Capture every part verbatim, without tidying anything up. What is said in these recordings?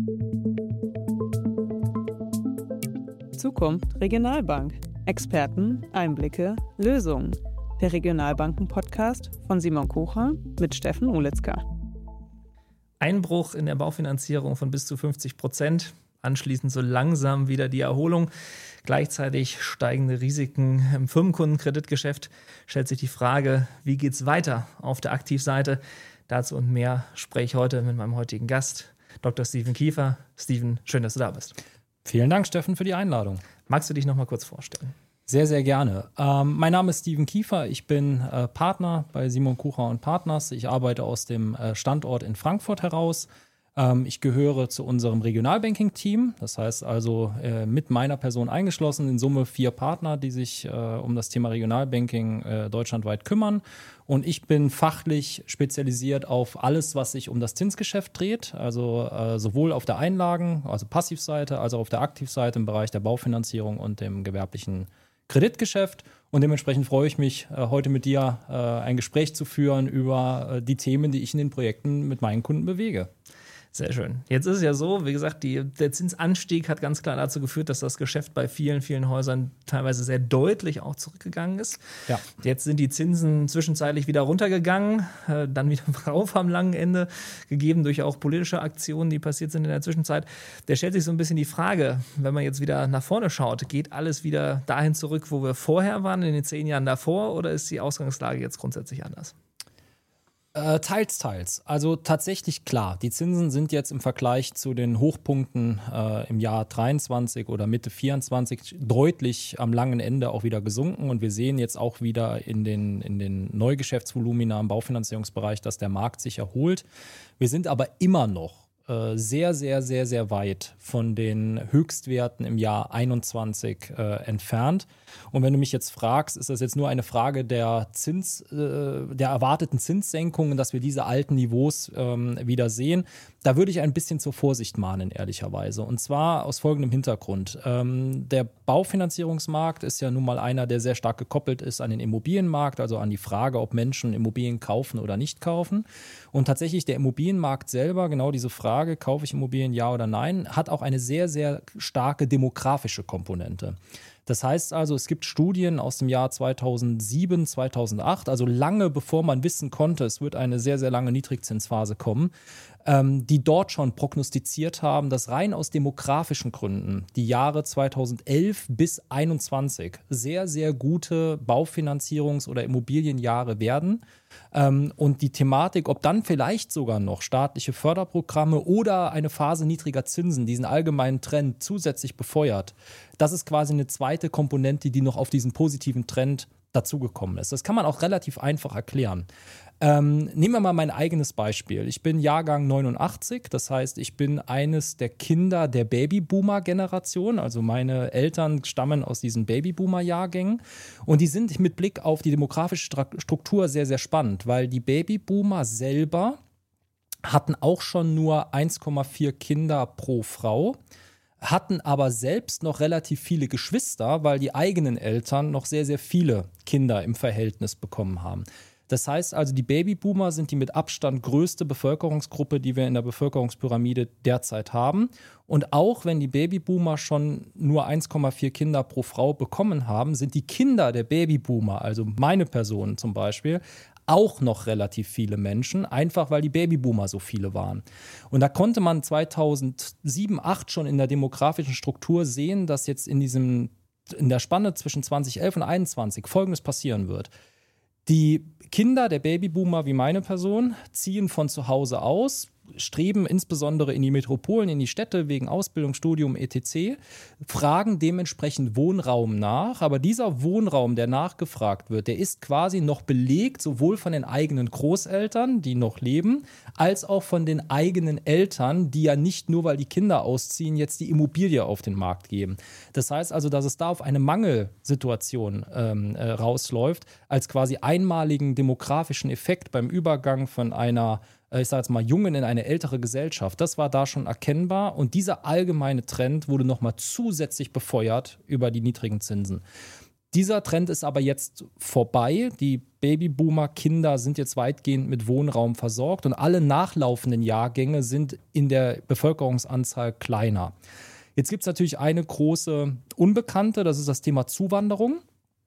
Zukunft Regionalbank. Experten, Einblicke, Lösungen. Der Regionalbanken-Podcast von Simon Kucher mit Steffen Ulitzka. Einbruch in der Baufinanzierung von bis zu fünfzig Prozent. Anschließend so langsam wieder die Erholung. Gleichzeitig steigende Risiken im Firmenkundenkreditgeschäft. Stellt sich die Frage, wie geht es weiter auf der Aktivseite? Dazu und mehr spreche ich heute mit meinem heutigen Gast, Doktor Steven Kiefer. Steven, schön, dass du da bist. Vielen Dank, Steffen, für die Einladung. Magst du dich noch mal kurz vorstellen? Sehr, sehr gerne. Ähm, mein Name ist Steven Kiefer. Ich bin äh, Partner bei Simon Kucher und Partners. Ich arbeite aus dem äh, Standort in Frankfurt heraus. Ähm, ich gehöre zu unserem Regionalbanking-Team. Das heißt also äh, mit meiner Person eingeschlossen in Summe vier Partner, die sich äh, um das Thema Regionalbanking äh, deutschlandweit kümmern. Und ich bin fachlich spezialisiert auf alles, was sich um das Zinsgeschäft dreht. Also äh, sowohl auf der Einlagen-, also Passivseite, als auch auf der Aktivseite im Bereich der Baufinanzierung und dem gewerblichen Kreditgeschäft. Und dementsprechend freue ich mich, äh, heute mit dir äh, ein Gespräch zu führen über äh, die Themen, die ich in den Projekten mit meinen Kunden bewege. Sehr schön. Jetzt ist es ja so, wie gesagt, die, der Zinsanstieg hat ganz klar dazu geführt, dass das Geschäft bei vielen, vielen Häusern teilweise sehr deutlich auch zurückgegangen ist. Ja. Jetzt sind die Zinsen zwischenzeitlich wieder runtergegangen, äh, dann wieder rauf am langen Ende, gegeben durch auch politische Aktionen, die passiert sind in der Zwischenzeit. Da stellt sich so ein bisschen die Frage, wenn man jetzt wieder nach vorne schaut, geht alles wieder dahin zurück, wo wir vorher waren, in den zehn Jahren davor, oder ist die Ausgangslage jetzt grundsätzlich anders? Äh, teils, teils. Also tatsächlich klar, die Zinsen sind jetzt im Vergleich zu den Hochpunkten äh, im Jahr dreiundzwanzig oder Mitte vierundzwanzig deutlich am langen Ende auch wieder gesunken. Und wir sehen jetzt auch wieder in den, in den Neugeschäftsvolumina im Baufinanzierungsbereich, dass der Markt sich erholt. Wir sind aber immer noch sehr, sehr, sehr, sehr weit von den Höchstwerten im Jahr einundzwanzig äh, entfernt. Und wenn du mich jetzt fragst, ist das jetzt nur eine Frage der Zins, äh, der erwarteten Zinssenkungen, dass wir diese alten Niveaus ähm, wieder sehen, da würde ich ein bisschen zur Vorsicht mahnen, ehrlicherweise. Und zwar aus folgendem Hintergrund. Ähm, der Baufinanzierungsmarkt ist ja nun mal einer, der sehr stark gekoppelt ist an den Immobilienmarkt, also an die Frage, ob Menschen Immobilien kaufen oder nicht kaufen. Und tatsächlich der Immobilienmarkt selber, genau diese Frage, kaufe ich Immobilien, ja oder nein, hat auch eine sehr, sehr starke demografische Komponente. Das heißt also, es gibt Studien aus dem Jahr zweitausendsieben, zweitausendacht, also lange bevor man wissen konnte, es wird eine sehr, sehr lange Niedrigzinsphase kommen, ähm, die dort schon prognostiziert haben, dass rein aus demografischen Gründen die Jahre zweitausendelf bis einundzwanzig sehr, sehr gute Baufinanzierungs- oder Immobilienjahre werden. Ähm, und die Thematik, ob dann vielleicht sogar noch staatliche Förderprogramme oder eine Phase niedriger Zinsen diesen allgemeinen Trend zusätzlich befeuert, das ist quasi eine zweite Komponente, die noch auf diesen positiven Trend dazugekommen ist. Das kann man auch relativ einfach erklären. Ähm, nehmen wir mal mein eigenes Beispiel. Ich bin Jahrgang neunundachtzig, das heißt, ich bin eines der Kinder der Babyboomer-Generation, also meine Eltern stammen aus diesen Babyboomer-Jahrgängen und die sind mit Blick auf die demografische Struktur sehr, sehr spannend, weil die Babyboomer selber hatten auch schon nur eins Komma vier Kinder pro Frau, hatten aber selbst noch relativ viele Geschwister, weil die eigenen Eltern noch sehr, sehr viele Kinder im Verhältnis bekommen haben. Das heißt also, die Babyboomer sind die mit Abstand größte Bevölkerungsgruppe, die wir in der Bevölkerungspyramide derzeit haben. Und auch wenn die Babyboomer schon nur eins Komma vier Kinder pro Frau bekommen haben, sind die Kinder der Babyboomer, also meine Person zum Beispiel, auch noch relativ viele Menschen, einfach weil die Babyboomer so viele waren. Und da konnte man zweitausendsieben, zweitausendacht schon in der demografischen Struktur sehen, dass jetzt in diesem, in der Spanne zwischen zweitausendelf und einundzwanzig Folgendes passieren wird. Die Kinder der Babyboomer wie meine Person ziehen von zu Hause aus, streben insbesondere in die Metropolen, in die Städte wegen Ausbildung, Studium et cetera, fragen dementsprechend Wohnraum nach. Aber dieser Wohnraum, der nachgefragt wird, der ist quasi noch belegt, sowohl von den eigenen Großeltern, die noch leben, als auch von den eigenen Eltern, die ja nicht nur, weil die Kinder ausziehen, jetzt die Immobilie auf den Markt geben. Das heißt also, dass es da auf eine Mangelsituation ähm, äh, rausläuft, als quasi einmaligen demografischen Effekt beim Übergang von einer ich sage jetzt mal, Jungen in eine ältere Gesellschaft. Das war da schon erkennbar und dieser allgemeine Trend wurde nochmal zusätzlich befeuert über die niedrigen Zinsen. Dieser Trend ist aber jetzt vorbei. Die Babyboomer-Kinder sind jetzt weitgehend mit Wohnraum versorgt und alle nachlaufenden Jahrgänge sind in der Bevölkerungsanzahl kleiner. Jetzt gibt es natürlich eine große Unbekannte, das ist das Thema Zuwanderung.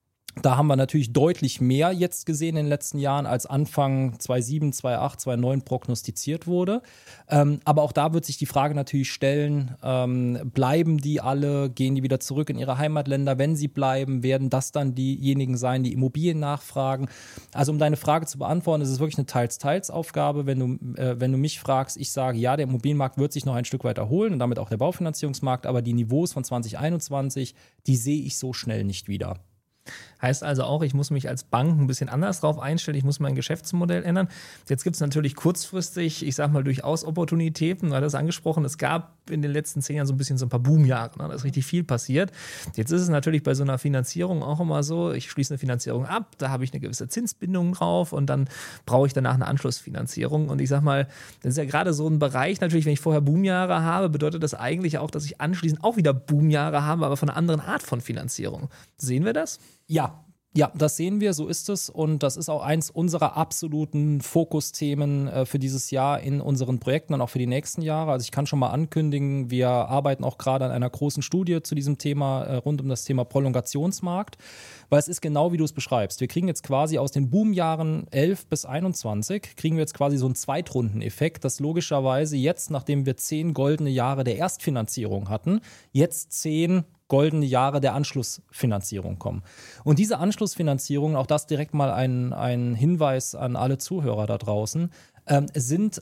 Da haben wir natürlich deutlich mehr jetzt gesehen in den letzten Jahren, als Anfang zweitausendsieben, zweitausendacht, zweitausendneun prognostiziert wurde. Ähm, aber auch da wird sich die Frage natürlich stellen, ähm, bleiben die alle, gehen die wieder zurück in ihre Heimatländer? Wenn sie bleiben, werden das dann diejenigen sein, die Immobilien nachfragen? Also um deine Frage zu beantworten, ist es wirklich eine Teils-Teils-Aufgabe. Wenn du, äh, wenn du mich fragst, ich sage, ja, der Immobilienmarkt wird sich noch ein Stück weit erholen und damit auch der Baufinanzierungsmarkt, aber die Niveaus von zwanzig einundzwanzig, die sehe ich so schnell nicht wieder. Heißt also auch, ich muss mich als Bank ein bisschen anders drauf einstellen, ich muss mein Geschäftsmodell ändern. Jetzt gibt es natürlich kurzfristig, ich sag mal, durchaus Opportunitäten, du hattest angesprochen, es gab in den letzten zehn Jahren so ein bisschen so ein paar Boomjahre, ne? Da ist richtig viel passiert. Jetzt ist es natürlich bei so einer Finanzierung auch immer so, ich schließe eine Finanzierung ab, da habe ich eine gewisse Zinsbindung drauf und dann brauche ich danach eine Anschlussfinanzierung. Und ich sag mal, das ist ja gerade so ein Bereich, natürlich, wenn ich vorher Boomjahre habe, bedeutet das eigentlich auch, dass ich anschließend auch wieder Boomjahre habe, aber von einer anderen Art von Finanzierung. Sehen wir das? Ja, ja, das sehen wir, so ist es und das ist auch eins unserer absoluten Fokusthemen äh, für dieses Jahr in unseren Projekten und auch für die nächsten Jahre. Also ich kann schon mal ankündigen, wir arbeiten auch gerade an einer großen Studie zu diesem Thema äh, rund um das Thema Prolongationsmarkt, weil es ist genau wie du es beschreibst. Wir kriegen jetzt quasi aus den Boomjahren elf bis einundzwanzig, kriegen wir jetzt quasi so einen Zweitrundeneffekt, dass logischerweise jetzt, nachdem wir zehn goldene Jahre der Erstfinanzierung hatten, jetzt zehn goldene Jahre der Anschlussfinanzierung kommen. Und diese Anschlussfinanzierungen, auch das direkt mal ein, ein Hinweis an alle Zuhörer da draußen, ähm, sind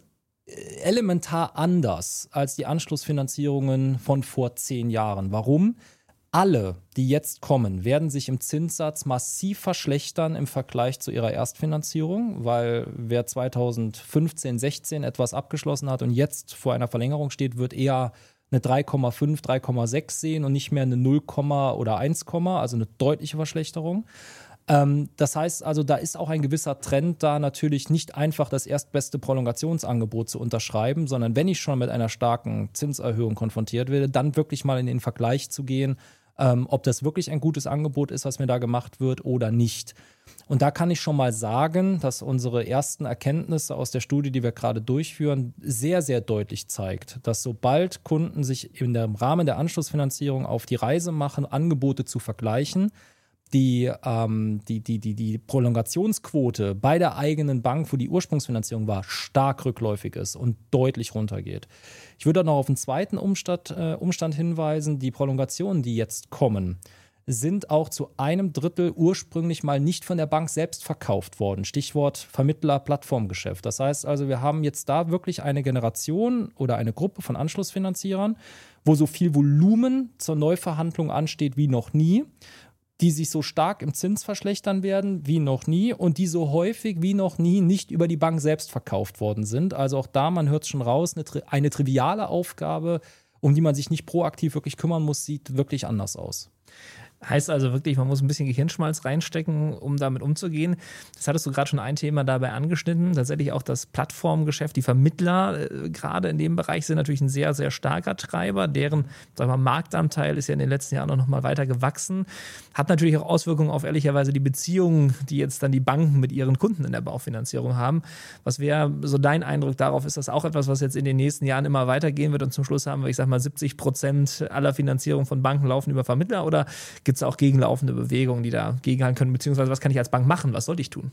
elementar anders als die Anschlussfinanzierungen von vor zehn Jahren. Warum? Alle, die jetzt kommen, werden sich im Zinssatz massiv verschlechtern im Vergleich zu ihrer Erstfinanzierung, weil wer zweitausendfünfzehn, sechzehn etwas abgeschlossen hat und jetzt vor einer Verlängerung steht, wird eher eine drei Komma fünf, drei Komma sechs sehen und nicht mehr eine null, oder eins, also eine deutliche Verschlechterung. Ähm, das heißt also, da ist auch ein gewisser Trend da, natürlich nicht einfach das erstbeste Prolongationsangebot zu unterschreiben, sondern wenn ich schon mit einer starken Zinserhöhung konfrontiert werde, dann wirklich mal in den Vergleich zu gehen, ähm, ob das wirklich ein gutes Angebot ist, was mir da gemacht wird oder nicht. Und da kann ich schon mal sagen, dass unsere ersten Erkenntnisse aus der Studie, die wir gerade durchführen, sehr, sehr deutlich zeigt, dass sobald Kunden sich im Rahmen der Anschlussfinanzierung auf die Reise machen, Angebote zu vergleichen, die, ähm, die, die, die, die Prolongationsquote bei der eigenen Bank, wo die Ursprungsfinanzierung war, stark rückläufig ist und deutlich runtergeht. Ich würde noch auf einen zweiten Umstand, äh, Umstand hinweisen, die Prolongationen, die jetzt kommen, sind auch zu einem Drittel ursprünglich mal nicht von der Bank selbst verkauft worden. Stichwort Vermittler-Plattformgeschäft. Das heißt also, wir haben jetzt da wirklich eine Generation oder eine Gruppe von Anschlussfinanzierern, wo so viel Volumen zur Neuverhandlung ansteht wie noch nie, die sich so stark im Zins verschlechtern werden wie noch nie und die so häufig wie noch nie nicht über die Bank selbst verkauft worden sind. Also auch da, man hört es schon raus, eine, eine triviale Aufgabe, um die man sich nicht proaktiv wirklich kümmern muss, sieht wirklich anders aus. Heißt also wirklich, man muss ein bisschen Gehirnschmalz reinstecken, um damit umzugehen. Das hattest du gerade schon ein Thema dabei angeschnitten. Tatsächlich auch das Plattformgeschäft, die Vermittler äh, gerade in dem Bereich sind natürlich ein sehr, sehr starker Treiber. Deren sagen wir, Marktanteil ist ja in den letzten Jahren auch noch mal weiter gewachsen. Hat natürlich auch Auswirkungen auf ehrlicherweise die Beziehungen, die jetzt dann die Banken mit ihren Kunden in der Baufinanzierung haben. Was wäre so dein Eindruck darauf? Ist das auch etwas, was jetzt in den nächsten Jahren immer weitergehen wird und zum Schluss haben wir, ich sag mal, siebzig Prozent aller Finanzierung von Banken laufen über Vermittler oder gibt es auch gegenlaufende Bewegungen, die da gegenhalten können, beziehungsweise was kann ich als Bank machen, was sollte ich tun?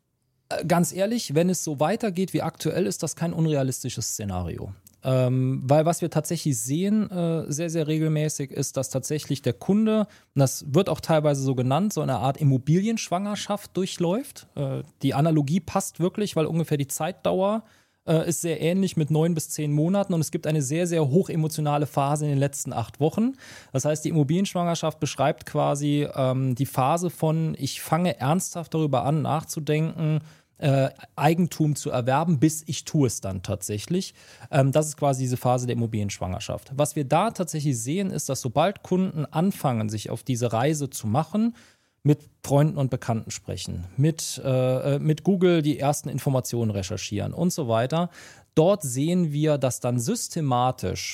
Ganz ehrlich, wenn es so weitergeht wie aktuell, ist das kein unrealistisches Szenario. Ähm, weil was wir tatsächlich sehen, äh, sehr, sehr regelmäßig, ist, dass tatsächlich der Kunde, und das wird auch teilweise so genannt, so eine Art Immobilienschwangerschaft durchläuft. Äh, die Analogie passt wirklich, weil ungefähr die Zeitdauer äh, ist sehr ähnlich mit neun bis zehn Monaten und es gibt eine sehr, sehr hochemotionale Phase in den letzten acht Wochen. Das heißt, die Immobilienschwangerschaft beschreibt quasi ähm, die Phase von, ich fange ernsthaft darüber an, nachzudenken, Äh, Eigentum zu erwerben, bis ich tue es dann tatsächlich. Ähm, das ist quasi diese Phase der Immobilienschwangerschaft. Was wir da tatsächlich sehen, ist, dass sobald Kunden anfangen, sich auf diese Reise zu machen, mit Freunden und Bekannten sprechen, mit, äh, mit Google die ersten Informationen recherchieren und so weiter, dort sehen wir, dass dann systematisch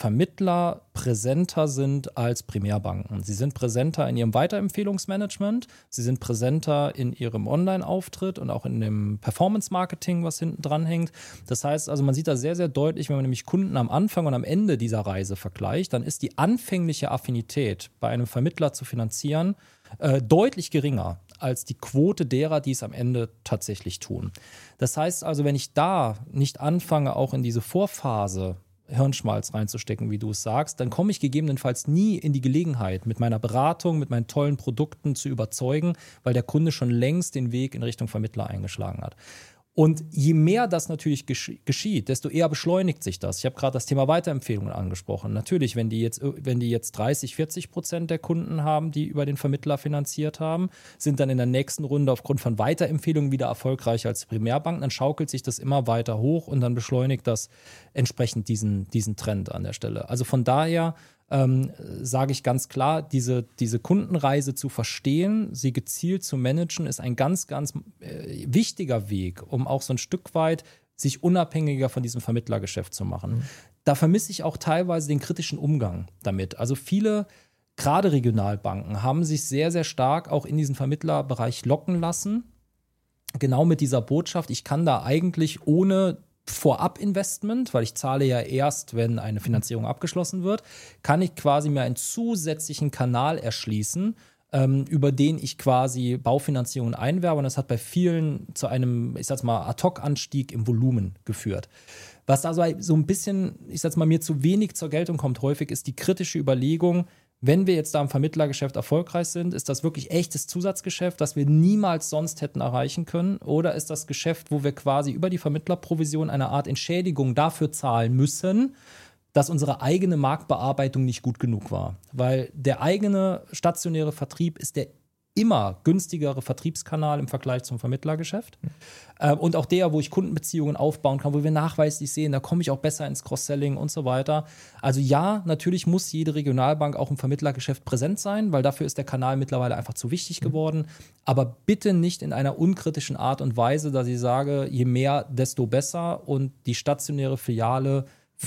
Vermittler präsenter sind als Primärbanken. Sie sind präsenter in ihrem Weiterempfehlungsmanagement, sie sind präsenter in ihrem Online-Auftritt und auch in dem Performance-Marketing, was hinten dran hängt. Das heißt also, man sieht da sehr, sehr deutlich, wenn man nämlich Kunden am Anfang und am Ende dieser Reise vergleicht, dann ist die anfängliche Affinität bei einem Vermittler zu finanzieren äh, deutlich geringer als die Quote derer, die es am Ende tatsächlich tun. Das heißt also, wenn ich da nicht anfange, auch in diese Vorphase Hirnschmalz reinzustecken, wie du es sagst, dann komme ich gegebenenfalls nie in die Gelegenheit, mit meiner Beratung, mit meinen tollen Produkten zu überzeugen, weil der Kunde schon längst den Weg in Richtung Vermittler eingeschlagen hat. Und je mehr das natürlich gesch- geschieht, desto eher beschleunigt sich das. Ich habe gerade das Thema Weiterempfehlungen angesprochen. Natürlich, wenn die jetzt, wenn die jetzt dreißig, vierzig Prozent der Kunden haben, die über den Vermittler finanziert haben, sind dann in der nächsten Runde aufgrund von Weiterempfehlungen wieder erfolgreicher als die Primärbanken, dann schaukelt sich das immer weiter hoch und dann beschleunigt das entsprechend diesen, diesen Trend an der Stelle. Also von daher Ähm, sage ich ganz klar, diese, diese Kundenreise zu verstehen, sie gezielt zu managen, ist ein ganz, ganz äh, wichtiger Weg, um auch so ein Stück weit sich unabhängiger von diesem Vermittlergeschäft zu machen. Mhm. Da vermisse ich auch teilweise den kritischen Umgang damit. Also viele, gerade Regionalbanken, haben sich sehr, sehr stark auch in diesen Vermittlerbereich locken lassen. Genau mit dieser Botschaft, ich kann da eigentlich ohne Vorab-Investment, weil ich zahle ja erst, wenn eine Finanzierung abgeschlossen wird, kann ich quasi mir einen zusätzlichen Kanal erschließen, ähm, über den ich quasi Baufinanzierungen einwerbe. Und das hat bei vielen zu einem, ich sag's mal, Ad-Hoc-Anstieg im Volumen geführt. Was da so, so ein bisschen, ich sag's mal, mir zu wenig zur Geltung kommt häufig, ist die kritische Überlegung, wenn wir jetzt da im Vermittlergeschäft erfolgreich sind, ist das wirklich echtes Zusatzgeschäft, das wir niemals sonst hätten erreichen können? Oder ist das Geschäft, wo wir quasi über die Vermittlerprovision eine Art Entschädigung dafür zahlen müssen, dass unsere eigene Marktbearbeitung nicht gut genug war? Weil der eigene stationäre Vertrieb ist der immer günstigere Vertriebskanal im Vergleich zum Vermittlergeschäft. Mhm. Äh, und auch der, wo ich Kundenbeziehungen aufbauen kann, wo wir nachweislich sehen, da komme ich auch besser ins Cross-Selling und so weiter. Also ja, natürlich muss jede Regionalbank auch im Vermittlergeschäft präsent sein, weil dafür ist der Kanal mittlerweile einfach zu wichtig mhm. geworden. Aber bitte nicht in einer unkritischen Art und Weise, dass ich sage, je mehr, desto besser und die stationäre Filiale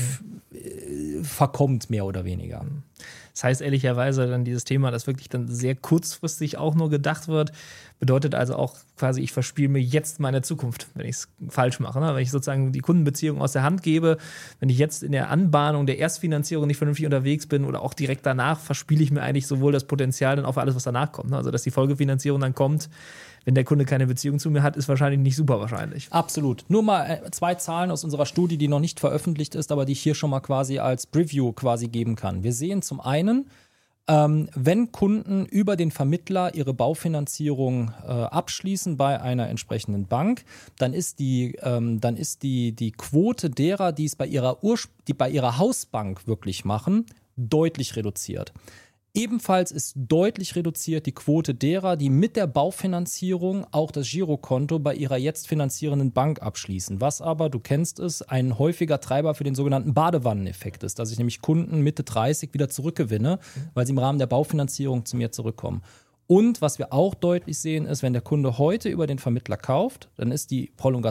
mhm. verkommt mehr oder weniger. Das heißt ehrlicherweise dann dieses Thema, das wirklich dann sehr kurzfristig auch nur gedacht wird, bedeutet also auch quasi, ich verspiele mir jetzt meine Zukunft, wenn ich es falsch mache. Ne? Wenn ich sozusagen die Kundenbeziehung aus der Hand gebe, wenn ich jetzt in der Anbahnung der Erstfinanzierung nicht vernünftig unterwegs bin oder auch direkt danach, verspiele ich mir eigentlich sowohl das Potenzial dann auf alles, was danach kommt. Ne? Also dass die Folgefinanzierung dann kommt, wenn der Kunde keine Beziehung zu mir hat, ist wahrscheinlich nicht super wahrscheinlich. Absolut. Nur mal zwei Zahlen aus unserer Studie, die noch nicht veröffentlicht ist, aber die ich hier schon mal quasi als Preview quasi geben kann. Wir sehen zum einen, ähm, wenn Kunden über den Vermittler ihre Baufinanzierung äh, abschließen bei einer entsprechenden Bank, dann ist die, ähm, dann ist die, die Quote derer, die es bei ihrer, Urspr- die bei ihrer Hausbank wirklich machen, deutlich reduziert. Ebenfalls ist deutlich reduziert die Quote derer, die mit der Baufinanzierung auch das Girokonto bei ihrer jetzt finanzierenden Bank abschließen. Was aber, du kennst es, ein häufiger Treiber für den sogenannten Badewanneneffekt ist, dass ich nämlich Kunden Mitte dreißig wieder zurückgewinne, weil sie im Rahmen der Baufinanzierung zu mir zurückkommen. Und was wir auch deutlich sehen, ist, wenn der Kunde heute über den Vermittler kauft, dann ist die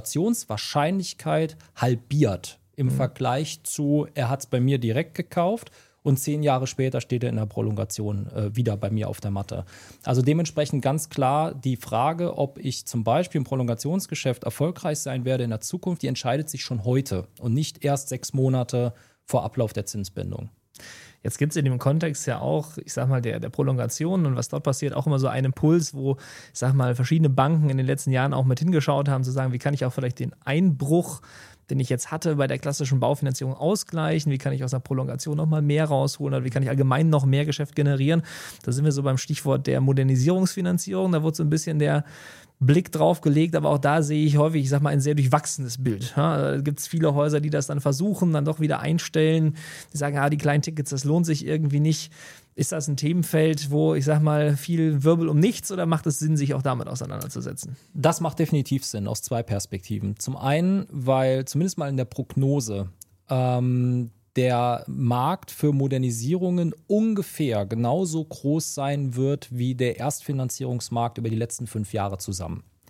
Prolongationswahrscheinlichkeit halbiert im mhm. Vergleich zu, er hat es bei mir direkt gekauft. Und zehn Jahre später steht er in der Prolongation äh, wieder bei mir auf der Matte. Also dementsprechend ganz klar die Frage, ob ich zum Beispiel im Prolongationsgeschäft erfolgreich sein werde in der Zukunft, die entscheidet sich schon heute und nicht erst sechs Monate vor Ablauf der Zinsbindung. Jetzt gibt es in dem Kontext ja auch, ich sag mal, der, der Prolongation und was dort passiert, auch immer so einen Impuls, wo, ich sag mal, verschiedene Banken in den letzten Jahren auch mit hingeschaut haben, zu sagen, wie kann ich auch vielleicht den Einbruch, den ich jetzt hatte, bei der klassischen Baufinanzierung ausgleichen, wie kann ich aus der Prolongation noch mal mehr rausholen oder wie kann ich allgemein noch mehr Geschäft generieren. Da sind wir so beim Stichwort der Modernisierungsfinanzierung, da wurde so ein bisschen der Blick drauf gelegt, aber auch da sehe ich häufig, ich sag mal, ein sehr durchwachsenes Bild. Ja, da gibt es viele Häuser, die das dann versuchen, dann doch wieder einstellen, die sagen, ah, die kleinen Tickets, das lohnt sich irgendwie nicht. Ist das ein Themenfeld, wo, ich sag mal, viel Wirbel um nichts oder macht es Sinn, sich auch damit auseinanderzusetzen? Das macht definitiv Sinn aus zwei Perspektiven. Zum einen, weil zumindest mal in der Prognose ähm, der Markt für Modernisierungen ungefähr genauso groß sein wird wie der Erstfinanzierungsmarkt über die letzten fünf Jahre zusammen.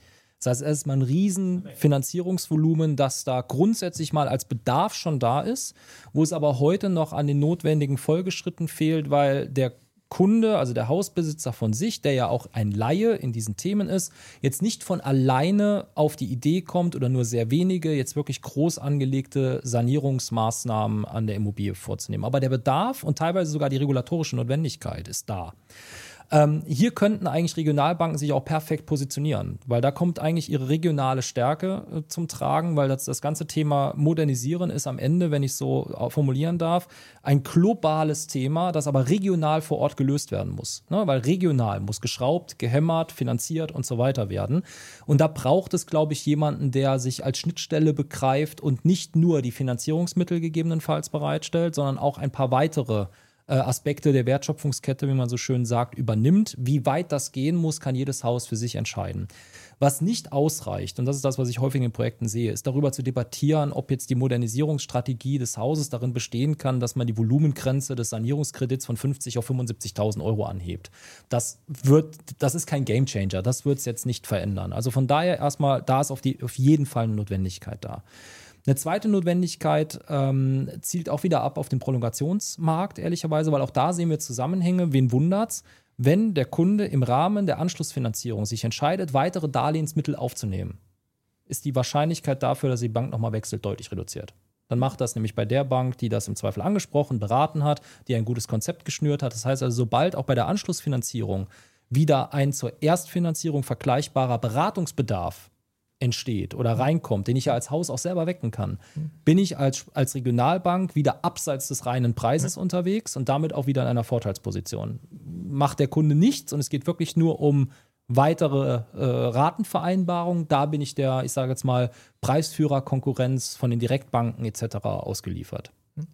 Das heißt, es ist mal ein riesen Finanzierungsvolumen, das da grundsätzlich mal als Bedarf schon da ist, wo es aber heute noch an den notwendigen Folgeschritten fehlt, weil der Kunde, also der Hausbesitzer von sich, der ja auch ein Laie in diesen Themen ist, jetzt nicht von alleine auf die Idee kommt oder nur sehr wenige jetzt wirklich groß angelegte Sanierungsmaßnahmen an der Immobilie vorzunehmen. Aber der Bedarf und teilweise sogar die regulatorische Notwendigkeit ist da. Ähm, hier könnten eigentlich Regionalbanken sich auch perfekt positionieren, weil da kommt eigentlich ihre regionale Stärke äh, zum Tragen, weil das, das ganze Thema Modernisieren ist am Ende, wenn ich so formulieren darf, ein globales Thema, das aber regional vor Ort gelöst werden muss. Ne? Weil regional muss geschraubt, gehämmert, finanziert und so weiter werden. Und da braucht es, glaube ich, jemanden, der sich als Schnittstelle begreift und nicht nur die Finanzierungsmittel gegebenenfalls bereitstellt, sondern auch ein paar weitere Aspekte der Wertschöpfungskette, wie man so schön sagt, übernimmt. Wie weit das gehen muss, kann jedes Haus für sich entscheiden. Was nicht ausreicht, und das ist das, was ich häufig in Projekten sehe, ist darüber zu debattieren, ob jetzt die Modernisierungsstrategie des Hauses darin bestehen kann, dass man die Volumengrenze des Sanierungskredits von fünfzig auf fünfundsiebzigtausend Euro anhebt. Das wird, das ist kein Gamechanger, das wird es jetzt nicht verändern. Also von daher erstmal, da ist auf, die, auf jeden Fall eine Notwendigkeit da. Eine zweite Notwendigkeit ähm, zielt auch wieder ab auf den Prolongationsmarkt, ehrlicherweise, weil auch da sehen wir Zusammenhänge. Wen wundert's, wenn der Kunde im Rahmen der Anschlussfinanzierung sich entscheidet, weitere Darlehensmittel aufzunehmen, ist die Wahrscheinlichkeit dafür, dass die Bank nochmal wechselt, deutlich reduziert. Dann macht das nämlich bei der Bank, die das im Zweifel angesprochen, beraten hat, die ein gutes Konzept geschnürt hat. Das heißt also, sobald auch bei der Anschlussfinanzierung wieder ein zur Erstfinanzierung vergleichbarer Beratungsbedarf entsteht oder reinkommt, den ich ja als Haus auch selber wecken kann, bin ich als, als Regionalbank wieder abseits des reinen Preises ja. unterwegs und damit auch wieder in einer Vorteilsposition. Macht der Kunde nichts und es geht wirklich nur um weitere äh, Ratenvereinbarungen, da bin ich der, ich sage jetzt mal, Preisführer-Konkurrenz von den Direktbanken et cetera ausgeliefert.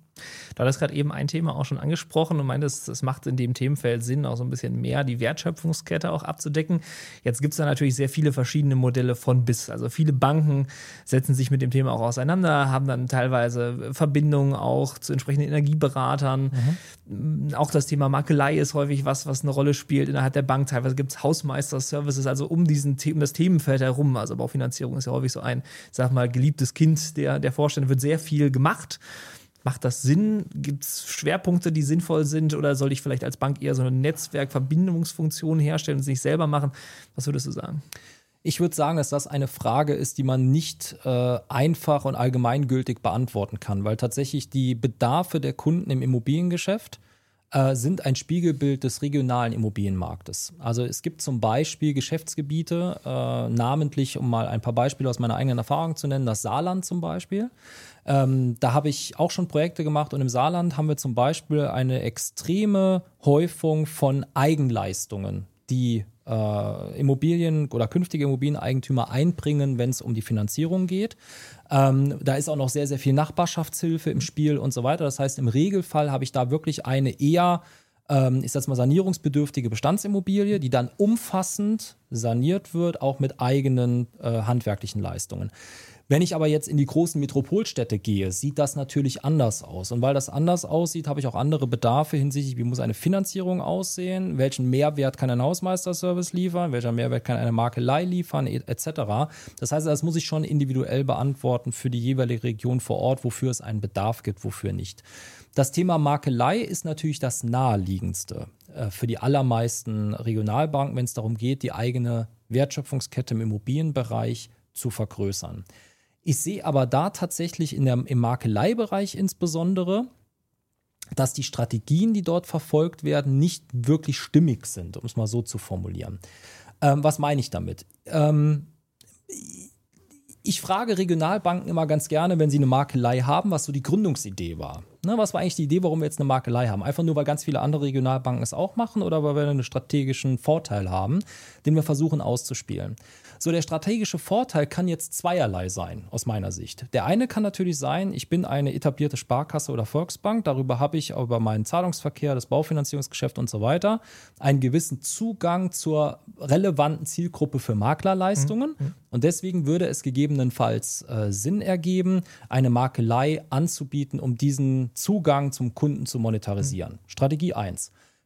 Du hattest gerade eben ein Thema auch schon angesprochen und meintest, es macht in dem Themenfeld Sinn, auch so ein bisschen mehr die Wertschöpfungskette auch abzudecken. Jetzt gibt es da natürlich sehr viele verschiedene Modelle von bis. Also viele Banken setzen sich mit dem Thema auch auseinander, haben dann teilweise Verbindungen auch zu entsprechenden Energieberatern. Mhm. Auch das Thema Makelei ist häufig was, was eine Rolle spielt innerhalb der Bank. Teilweise gibt es Hausmeister-Services, also um diesen Themen, das Themenfeld herum. Also Baufinanzierung ist ja häufig so ein, sag mal, geliebtes Kind der, der Vorstände, wird sehr viel gemacht. Macht das Sinn? Gibt es Schwerpunkte, die sinnvoll sind? Oder soll ich vielleicht als Bank eher so eine Netzwerkverbindungsfunktion herstellen und es nicht selber machen? Was würdest du sagen? Ich würde sagen, dass das eine Frage ist, die man nicht äh, einfach und allgemeingültig beantworten kann, weil tatsächlich die Bedarfe der Kunden im Immobiliengeschäft äh, sind ein Spiegelbild des regionalen Immobilienmarktes. Also es gibt zum Beispiel Geschäftsgebiete, äh, namentlich, um mal ein paar Beispiele aus meiner eigenen Erfahrung zu nennen, das Saarland zum Beispiel. Ähm, da habe ich auch schon Projekte gemacht und im Saarland haben wir zum Beispiel eine extreme Häufung von Eigenleistungen, die äh, Immobilien oder künftige Immobilieneigentümer einbringen, wenn es um die Finanzierung geht. Ähm, da ist auch noch sehr, sehr viel Nachbarschaftshilfe im Spiel und so weiter. Das heißt, im Regelfall habe ich da wirklich eine eher, ähm, ich sag mal, sanierungsbedürftige Bestandsimmobilie, die dann umfassend saniert wird, auch mit eigenen äh, handwerklichen Leistungen. Wenn ich aber jetzt in die großen Metropolstädte gehe, sieht das natürlich anders aus. Und weil das anders aussieht, habe ich auch andere Bedarfe hinsichtlich, wie muss eine Finanzierung aussehen, welchen Mehrwert kann ein Hausmeisterservice liefern, welcher Mehrwert kann eine Makelei liefern, et cetera. Das heißt, das muss ich schon individuell beantworten für die jeweilige Region vor Ort, wofür es einen Bedarf gibt, wofür nicht. Das Thema Makelei ist natürlich das naheliegendste äh, für die allermeisten Regionalbanken, wenn es darum geht, die eigene Wertschöpfungskette im Immobilienbereich zu vergrößern. Ich sehe aber da tatsächlich in der, im Makeleibereich insbesondere, dass die Strategien, die dort verfolgt werden, nicht wirklich stimmig sind, um es mal so zu formulieren. Ähm, was meine ich damit? Ähm, ich frage Regionalbanken immer ganz gerne, wenn sie eine Makelei haben, was so die Gründungsidee war. Ne, was war eigentlich die Idee, warum wir jetzt eine Makelei haben? Einfach nur, weil ganz viele andere Regionalbanken es auch machen oder weil wir einen strategischen Vorteil haben, den wir versuchen auszuspielen? So, der strategische Vorteil kann jetzt zweierlei sein, aus meiner Sicht. Der eine kann natürlich sein, ich bin eine etablierte Sparkasse oder Volksbank, darüber habe ich über meinen Zahlungsverkehr, das Baufinanzierungsgeschäft und so weiter einen gewissen Zugang zur relevanten Zielgruppe für Maklerleistungen. Mhm. Und deswegen würde es gegebenenfalls äh, Sinn ergeben, eine Makelei anzubieten, um diesen Zugang zum Kunden zu monetarisieren. Mhm. Strategie eins.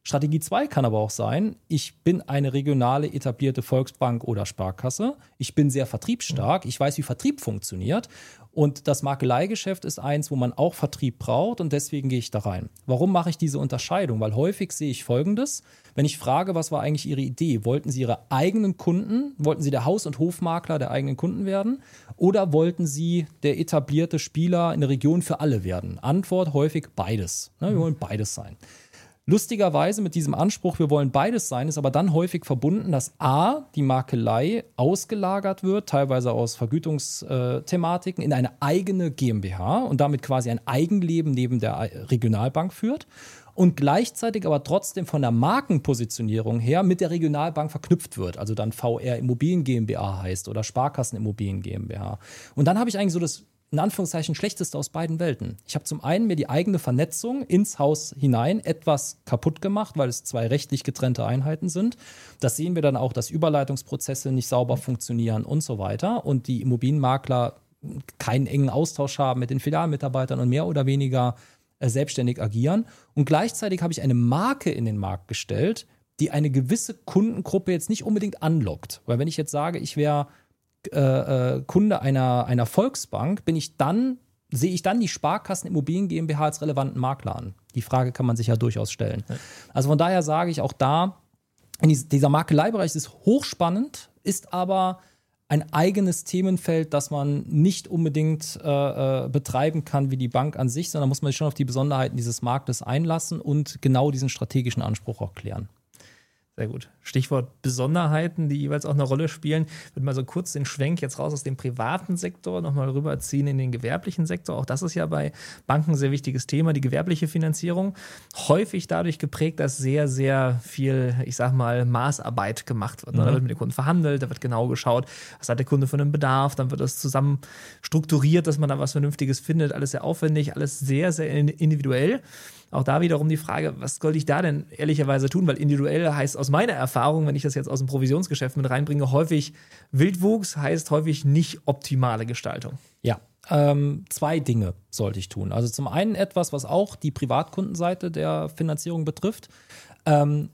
Strategie zwei kann aber auch sein, ich bin eine regionale etablierte Volksbank oder Sparkasse. Ich bin sehr vertriebsstark. Ich weiß, wie Vertrieb funktioniert. Und das Makeleigeschäft ist eins, wo man auch Vertrieb braucht und deswegen gehe ich da rein. Warum mache ich diese Unterscheidung? Weil häufig sehe ich Folgendes. Wenn ich frage, was war eigentlich Ihre Idee? Wollten Sie Ihre eigenen Kunden, wollten Sie der Haus- und Hofmakler der eigenen Kunden werden? Oder wollten Sie der etablierte Spieler in der Region für alle werden? Antwort häufig beides. Wir wollen beides sein. Lustigerweise mit diesem Anspruch, wir wollen beides sein, ist aber dann häufig verbunden, dass A, die Makelei ausgelagert wird, teilweise aus Vergütungsthematiken, in eine eigene GmbH und damit quasi ein Eigenleben neben der Regionalbank führt und gleichzeitig aber trotzdem von der Markenpositionierung her mit der Regionalbank verknüpft wird, also dann V R Immobilien GmbH heißt oder Sparkassen Immobilien GmbH. Und dann habe ich eigentlich so das in Anführungszeichen schlechteste aus beiden Welten. Ich habe zum einen mir die eigene Vernetzung ins Haus hinein etwas kaputt gemacht, weil es zwei rechtlich getrennte Einheiten sind. Das sehen wir dann auch, dass Überleitungsprozesse nicht sauber funktionieren und so weiter und die Immobilienmakler keinen engen Austausch haben mit den Filialmitarbeitern und mehr oder weniger äh, selbstständig agieren. Und gleichzeitig habe ich eine Marke in den Markt gestellt, die eine gewisse Kundengruppe jetzt nicht unbedingt anlockt. Weil wenn ich jetzt sage, ich wäre Äh, äh, Kunde einer, einer Volksbank, bin ich dann, sehe ich dann die Sparkassen Immobilien GmbH als relevanten Makler an? Die Frage kann man sich ja durchaus stellen. Ja. Also von daher sage ich auch da, in dies, dieser Makeleibereich ist hochspannend, ist aber ein eigenes Themenfeld, das man nicht unbedingt äh, äh, betreiben kann wie die Bank an sich, sondern muss man sich schon auf die Besonderheiten dieses Marktes einlassen und genau diesen strategischen Anspruch auch klären. Sehr gut. Stichwort Besonderheiten, die jeweils auch eine Rolle spielen. Ich würde mal so kurz den Schwenk jetzt raus aus dem privaten Sektor nochmal rüberziehen in den gewerblichen Sektor. Auch das ist ja bei Banken ein sehr wichtiges Thema, die gewerbliche Finanzierung. Häufig dadurch geprägt, dass sehr, sehr viel, ich sag mal, Maßarbeit gemacht wird. Mhm. Da wird mit dem Kunden verhandelt, da wird genau geschaut, was hat der Kunde für einen Bedarf, dann wird das zusammen strukturiert, dass man da was Vernünftiges findet. Alles sehr aufwendig, alles sehr, sehr individuell. Auch da wiederum die Frage, was soll ich da denn ehrlicherweise tun? Weil individuell heißt aus meiner Erfahrung, wenn ich das jetzt aus dem Provisionsgeschäft mit reinbringe, häufig Wildwuchs, heißt häufig nicht optimale Gestaltung. Ja, ähm, zwei Dinge sollte ich tun. Also zum einen etwas, was auch die Privatkundenseite der Finanzierung betrifft. Ähm,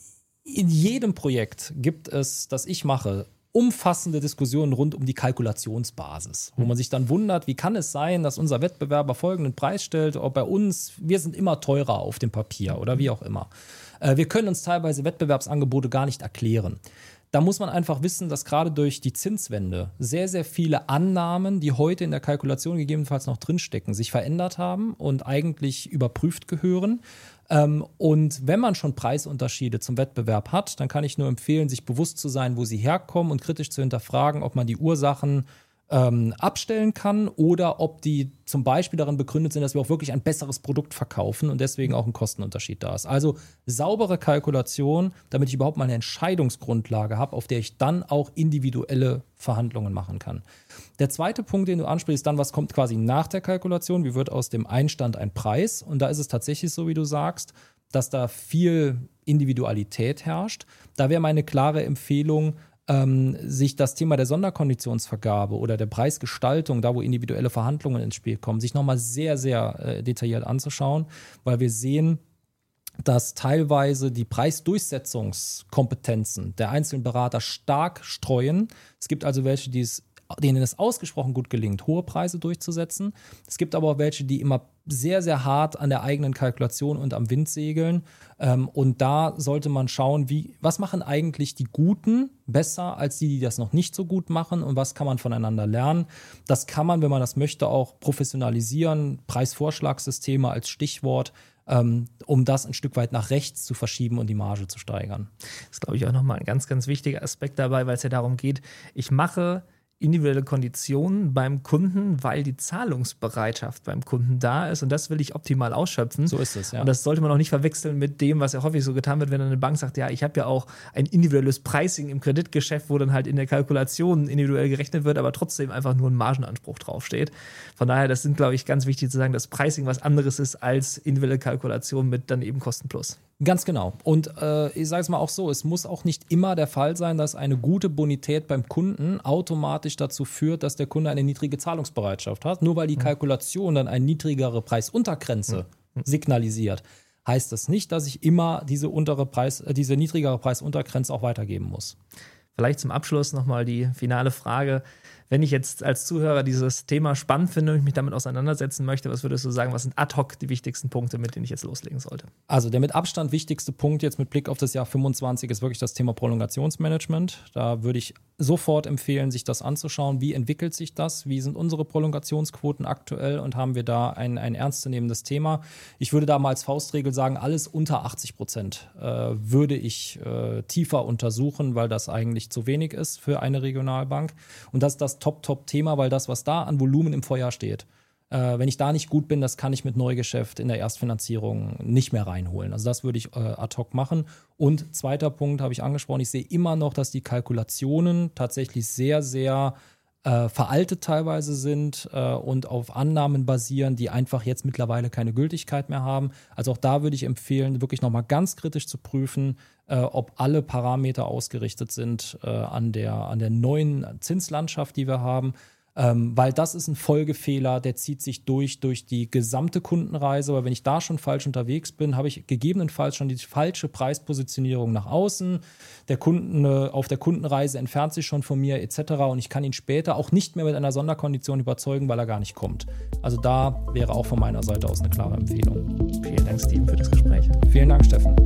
in jedem Projekt gibt es, das ich mache, umfassende Diskussionen rund um die Kalkulationsbasis, wo man sich dann wundert, wie kann es sein, dass unser Wettbewerber folgenden Preis stellt, ob bei uns, wir sind immer teurer auf dem Papier oder wie auch immer. Äh, wir können uns teilweise Wettbewerbsangebote gar nicht erklären. Da muss man einfach wissen, dass gerade durch die Zinswende sehr, sehr viele Annahmen, die heute in der Kalkulation gegebenenfalls noch drinstecken, sich verändert haben und eigentlich überprüft gehören. Ähm, und wenn man schon Preisunterschiede zum Wettbewerb hat, dann kann ich nur empfehlen, sich bewusst zu sein, wo sie herkommen und kritisch zu hinterfragen, ob man die Ursachen ähm, abstellen kann oder ob die zum Beispiel darin begründet sind, dass wir auch wirklich ein besseres Produkt verkaufen und deswegen auch ein Kostenunterschied da ist. Also saubere Kalkulation, damit ich überhaupt mal eine Entscheidungsgrundlage habe, auf der ich dann auch individuelle Verhandlungen machen kann. Der zweite Punkt, den du ansprichst, ist dann, was kommt quasi nach der Kalkulation? Wie wird aus dem Einstand ein Preis? Und da ist es tatsächlich so, wie du sagst, dass da viel Individualität herrscht. Da wäre meine klare Empfehlung, ähm, sich das Thema der Sonderkonditionsvergabe oder der Preisgestaltung, da wo individuelle Verhandlungen ins Spiel kommen, sich nochmal sehr, sehr äh, detailliert anzuschauen, weil wir sehen, dass teilweise die Preisdurchsetzungskompetenzen der einzelnen Berater stark streuen. Es gibt also welche, die es, denen es ausgesprochen gut gelingt, hohe Preise durchzusetzen. Es gibt aber auch welche, die immer sehr, sehr hart an der eigenen Kalkulation und am Wind segeln. Und da sollte man schauen, wie, was machen eigentlich die Guten besser als die, die das noch nicht so gut machen und was kann man voneinander lernen. Das kann man, wenn man das möchte, auch professionalisieren. Preisvorschlagssysteme als Stichwort, um das ein Stück weit nach rechts zu verschieben und die Marge zu steigern. Das ist, glaube ich, auch nochmal ein ganz, ganz wichtiger Aspekt dabei, weil es ja darum geht, ich mache individuelle Konditionen beim Kunden, weil die Zahlungsbereitschaft beim Kunden da ist und das will ich optimal ausschöpfen. So ist es, ja. Und das sollte man auch nicht verwechseln mit dem, was ja häufig so getan wird, wenn eine Bank sagt, ja, ich habe ja auch ein individuelles Pricing im Kreditgeschäft, wo dann halt in der Kalkulation individuell gerechnet wird, aber trotzdem einfach nur ein Margenanspruch draufsteht. Von daher, das sind, glaube ich, ganz wichtig zu sagen, dass Pricing was anderes ist als individuelle Kalkulation mit dann eben Kosten plus. Ganz genau. Und äh, ich sage es mal auch so, es muss auch nicht immer der Fall sein, dass eine gute Bonität beim Kunden automatisch dazu führt, dass der Kunde eine niedrige Zahlungsbereitschaft hat, nur weil die Kalkulation dann eine niedrigere Preisuntergrenze signalisiert. heißt das nicht, dass ich immer diese untere Preis, äh, diese niedrigere Preisuntergrenze auch weitergeben muss. Vielleicht zum Abschluss nochmal die finale Frage. Wenn ich jetzt als Zuhörer dieses Thema spannend finde und mich damit auseinandersetzen möchte, was würdest du sagen, was sind ad hoc die wichtigsten Punkte, mit denen ich jetzt loslegen sollte? Also der mit Abstand wichtigste Punkt jetzt mit Blick auf das Jahr fünfundzwanzig ist wirklich das Thema Prolongationsmanagement. Da würde ich sofort empfehlen, sich das anzuschauen. Wie entwickelt sich das? Wie sind unsere Prolongationsquoten aktuell? Und haben wir da ein, ein ernstzunehmendes Thema? Ich würde da mal als Faustregel sagen, alles unter achtzig Prozent äh, würde ich äh, tiefer untersuchen, weil das eigentlich zu wenig ist für eine Regionalbank. Und das ist das Top-Top-Thema, weil das, was da an Volumen im Vorjahr steht, äh, wenn ich da nicht gut bin, das kann ich mit Neugeschäft in der Erstfinanzierung nicht mehr reinholen. Also das würde ich äh, ad hoc machen. Und zweiter Punkt habe ich angesprochen, ich sehe immer noch, dass die Kalkulationen tatsächlich sehr, sehr äh, veraltet teilweise sind äh, und auf Annahmen basieren, die einfach jetzt mittlerweile keine Gültigkeit mehr haben. Also auch da würde ich empfehlen, wirklich nochmal ganz kritisch zu prüfen, äh, ob alle Parameter ausgerichtet sind äh, an der, an der neuen Zinslandschaft, die wir haben. Ähm, weil das ist ein Folgefehler, der zieht sich durch, durch die gesamte Kundenreise. Weil wenn ich da schon falsch unterwegs bin, habe ich gegebenenfalls schon die falsche Preispositionierung nach außen. Der Kunden äh, auf der Kundenreise entfernt sich schon von mir et cetera. Und ich kann ihn später auch nicht mehr mit einer Sonderkondition überzeugen, weil er gar nicht kommt. Also da wäre auch von meiner Seite aus eine klare Empfehlung. Vielen Dank, Steven, für das Gespräch. Vielen Dank, Steffen.